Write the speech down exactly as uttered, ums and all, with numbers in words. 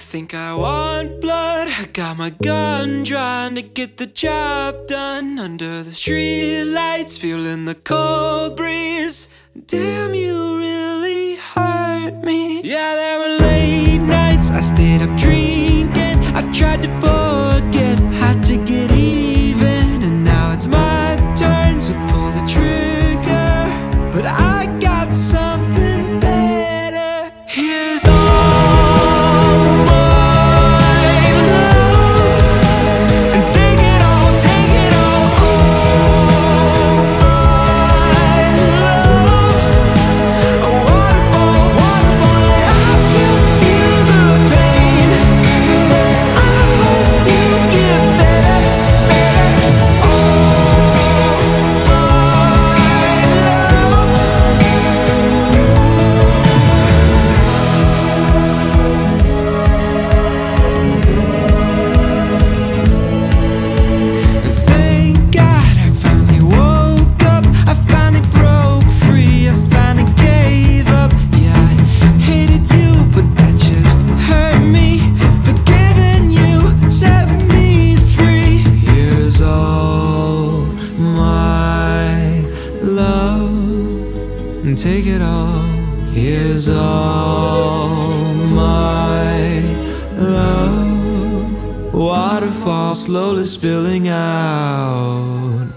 think I want blood. I got my gun, trying to get the job done. Under the street lights, feeling the cold breeze. Damn, you really hurt me. Yeah, there were late nights, I stayed up drinking. I tried to forget how to get even, and now it's my turn to pull the trigger. But I got something better. Here's all my love, and take it all, take it all. All my love, a waterfall, waterfall. I still feel the pain, but I hope you get better, better. All my love. And thank God I finally woke up. I finally broke free. I finally gave up. Yeah, I hated you, but that just hurt me. Forgiving you set me free. Here's all my love, and take it all. Here's all my love. Waterfall slowly spilling out.